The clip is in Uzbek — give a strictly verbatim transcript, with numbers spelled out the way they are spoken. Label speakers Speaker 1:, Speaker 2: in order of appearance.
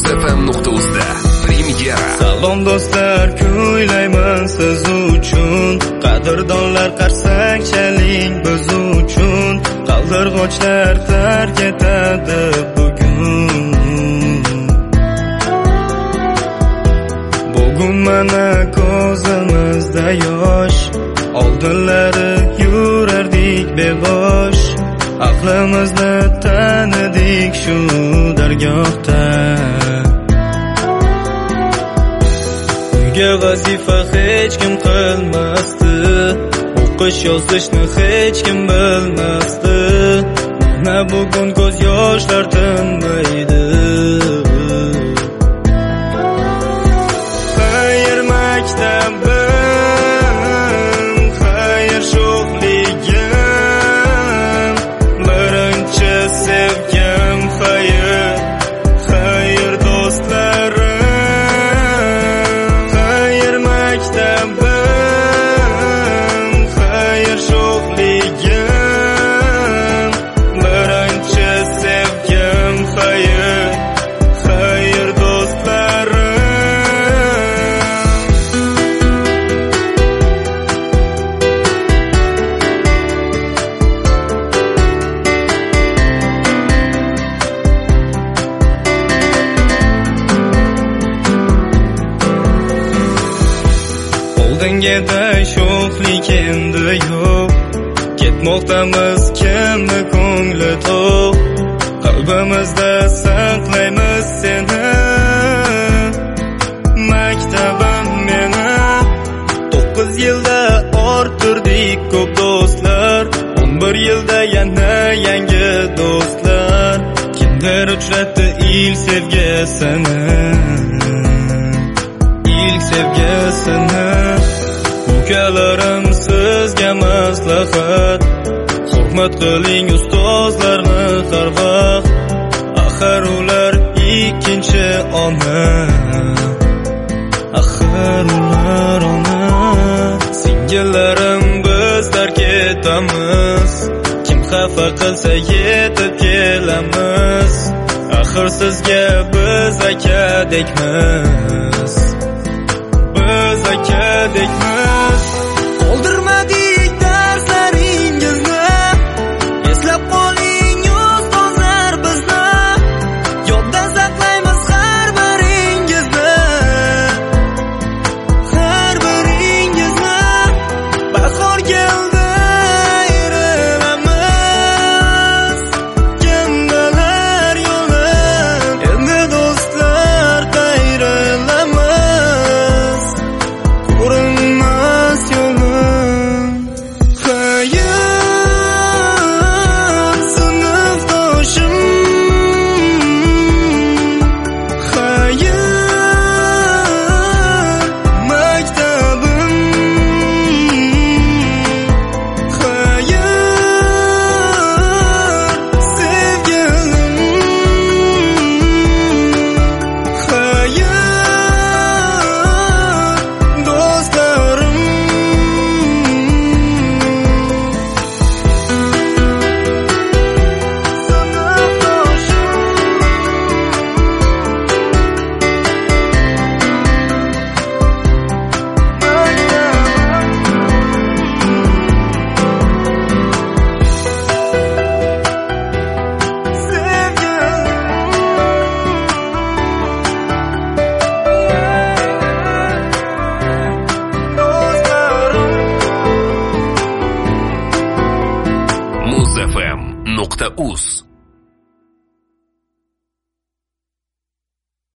Speaker 1: muzfm nuqta uzda premyera.
Speaker 2: Salom do'stlar, kuylayman siz uchun. Qadrdonlar, qarsakchaling biz uchun. Qaldirg'ochlar tark etadi bugun. Bugun mana ko'zimizda yosh, oldinlari yurardik bebosh. Aqlimizni tanidik shu dargohda. Uyga vazifa hech kim qilmasdi, o'qish yozishni hech kim bilmasdi. Mana bugun ko'z yoshlar tinmaydi. Xayr maktabim, xayr sho'xligim, birinchi sevgim, xayr, xayr do'stlarim. Xayr maktabim, xayr sho'xligim, birinchi sevgim, xayr, xayr do'stlarim. Oldingida sho'xlik endi yo'q, ketmoqdamiz kimni ko'ngli to'q. Qalbimizda saqlaymiz seni, maktabim meni. To'qqiz yilda orttirdik ko'p do'stlar, o'n bir yilda yana yangi do'stlar. Kimdir uchratdi ilk sevgisini, ilk sevgisini. Ukalarim sizga maslahat, hurmat qiling ustozlarni har vaqt. Axir ular ikkinchi ona, axir ular ona. Singillarim bizlar ketamiz, kim xafa qilsa yetib kelamiz. Axir sizga biz akadekmiz, biz akadekmiz. Qoldirmadik darslaringizni, eslab qoling ustozlar bizni. Yodda saqlaymiz har biringizni, har biringizni. Bahor keldi ayrilamiz, kendalar yo'li, endi do'stlar qayrilamiz. Ko'rinmas yo'lim, xayr sinfdoshim, xayr maktabim, xayr sevgilim, xayr do'stlarim.
Speaker 1: muzfm nuqta uz